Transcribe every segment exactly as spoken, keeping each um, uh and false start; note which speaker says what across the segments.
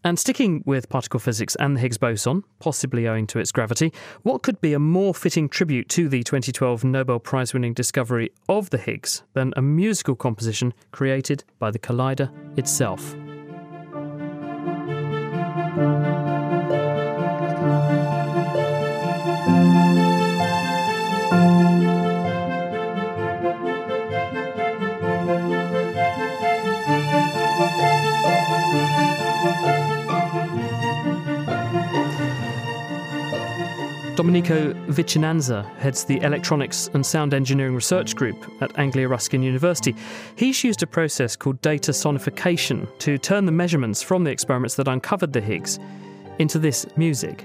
Speaker 1: And sticking with particle physics and the Higgs boson, possibly owing to its gravity, what could be a more fitting tribute to the twenty twelve Nobel Prize-winning discovery of the Higgs than a musical composition created by the collider itself? Domenico Vicinanza heads the Electronics and Sound Engineering Research Group at Anglia Ruskin University. He's used a process called data sonification to turn the measurements from the experiments that uncovered the Higgs into this music.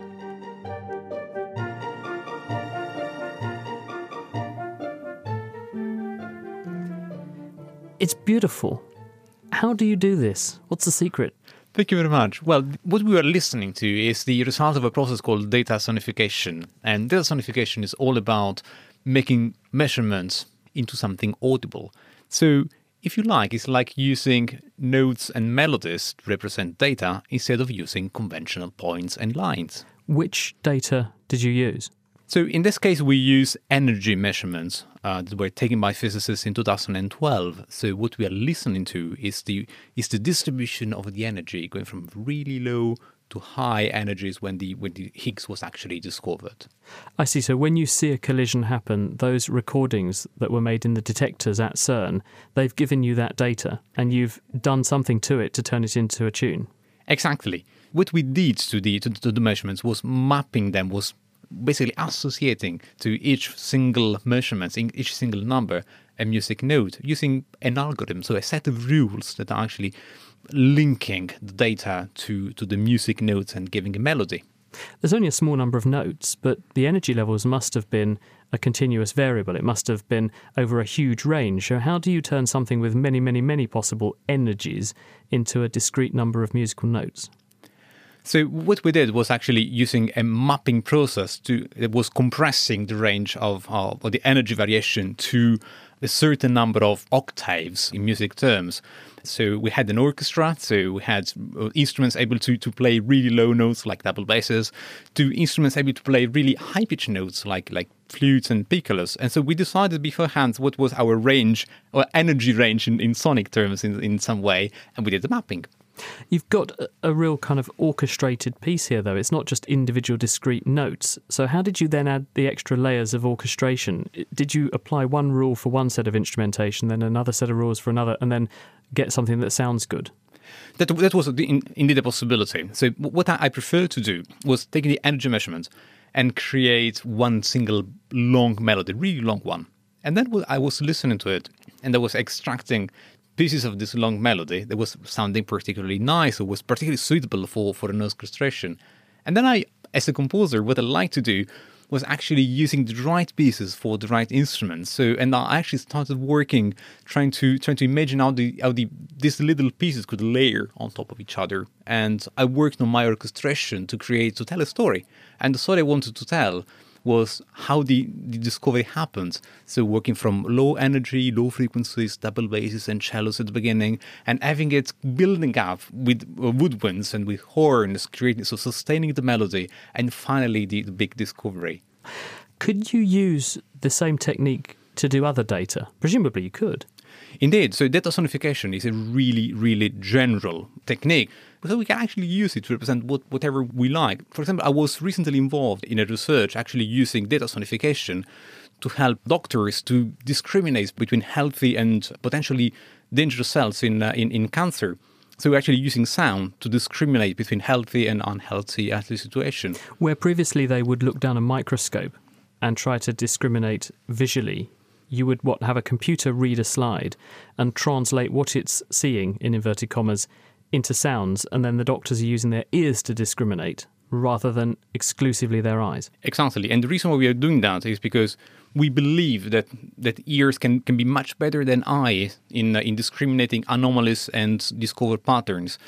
Speaker 1: It's beautiful. How do you do this? What's the secret?
Speaker 2: Thank you very much. Well, what we are listening to is the result of a process called data sonification. And data sonification is all about making measurements into something audible. So, if you like, it's like using notes and melodies to represent data instead of using conventional points and lines.
Speaker 1: Which data did you use?
Speaker 2: So in this case, we use energy measurements uh, that were taken by physicists in two thousand twelve. So what we are listening to is the is the distribution of the energy going from really low to high energies when the when the Higgs was actually discovered.
Speaker 1: I see. So when you see a collision happen, those recordings that were made in the detectors at CERN, they've given you that data and you've done something to it to turn it into a tune.
Speaker 2: Exactly. What we did to the to, to the measurements was mapping them, was basically associating to each single measurement, in each single number, a music note using an algorithm, so a set of rules that are actually linking the data to, to the music notes and giving a melody.
Speaker 1: There's only a small number of notes, but the energy levels must have been a continuous variable. It must have been over a huge range. So how do you turn something with many, many, many possible energies into a discrete number of musical notes?
Speaker 2: So what we did was actually using a mapping process to it was compressing the range of, uh, of the energy variation to a certain number of octaves in music terms. So we had an orchestra, so we had instruments able to, to play really low notes like double basses, to instruments able to play really high-pitched notes like, like flutes and piccolos. And so we decided beforehand what was our range, or energy range in, in sonic terms in, in some way, and we did the mapping.
Speaker 1: You've got a, a real kind of orchestrated piece here, though. It's not just individual discrete notes. So how did you then add the extra layers of orchestration? Did you apply one rule for one set of instrumentation, then another set of rules for another, and then get something that sounds good?
Speaker 2: That that was indeed a possibility. So what I prefer to do was take the energy measurement and create one single long melody, really long one. And then I was listening to it, and I was extracting pieces of this long melody that was sounding particularly nice or was particularly suitable for, for an orchestration. And then I, as a composer, what I like to do was actually using the right pieces for the right instruments. So, and I actually started working, trying to trying to imagine how the how the these little pieces could layer on top of each other. And I worked on my orchestration to create to tell a story. And the story I wanted to tell was how the, the discovery happened. So working from low energy, low frequencies, double basses and cellos at the beginning, and having it building up with woodwinds and with horns, creating, so sustaining the melody, and finally the, the big discovery.
Speaker 1: Could you use the same technique to do other data? Presumably you could.
Speaker 2: Indeed. So data sonification is a really, really general technique. So we can actually use it to represent what, whatever we like. For example, I was recently involved in a research actually using data sonification to help doctors to discriminate between healthy and potentially dangerous cells in, uh, in, in cancer. So we're actually using sound to discriminate between healthy and unhealthy healthy situation.
Speaker 1: Where previously they would look down a microscope and try to discriminate visually, you would what have a computer read a slide and translate what it's seeing, in inverted commas, into sounds, and then the doctors are using their ears to discriminate rather than exclusively their eyes.
Speaker 2: Exactly. And the reason why we are doing that is because we believe that, that ears can, can be much better than eyes in, uh, in discriminating anomalies and discover patterns.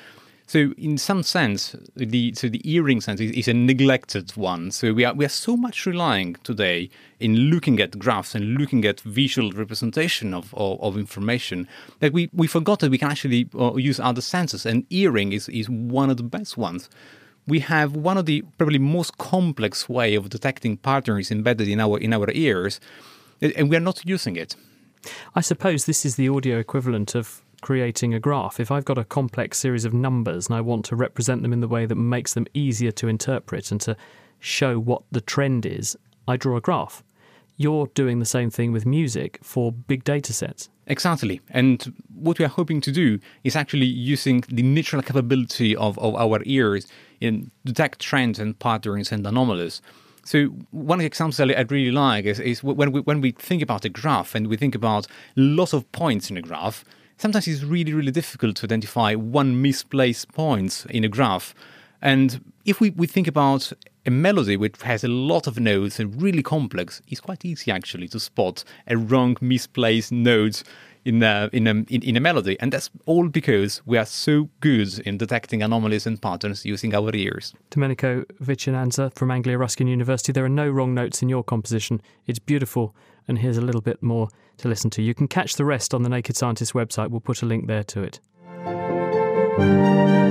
Speaker 2: So in some sense, the so the hearing sense is, is a neglected one. So we are we are so much relying today in looking at graphs and looking at visual representation of, of, of information that we, we forgot that we can actually uh, use other senses, and hearing is, is one of the best ones. We have one of the probably most complex way of detecting patterns embedded in our in our ears, and we are not using it.
Speaker 1: I suppose this is the audio equivalent of creating a graph. If I've got a complex series of numbers and I want to represent them in the way that makes them easier to interpret and to show what the trend is, I draw a graph. You're doing the same thing with music for big data sets.
Speaker 2: Exactly. And what we are hoping to do is actually using the natural capability of, of our ears in detect trends and patterns and anomalies. So one example I really like is, is when we when we think about a graph and we think about lots of points in a graph, sometimes it's really, really difficult to identify one misplaced point in a graph. And if we, we think about a melody which has a lot of notes and really complex, it's quite easy actually to spot a wrong misplaced note in a, in a, in, in a melody. And that's all because we are so good in detecting anomalies and patterns using our ears.
Speaker 1: Domenico Vicinanza from Anglia Ruskin University. There are no wrong notes in your composition. It's beautiful. And here's a little bit more to listen to. You can catch the rest on the Naked Scientist website. We'll put a link there to it.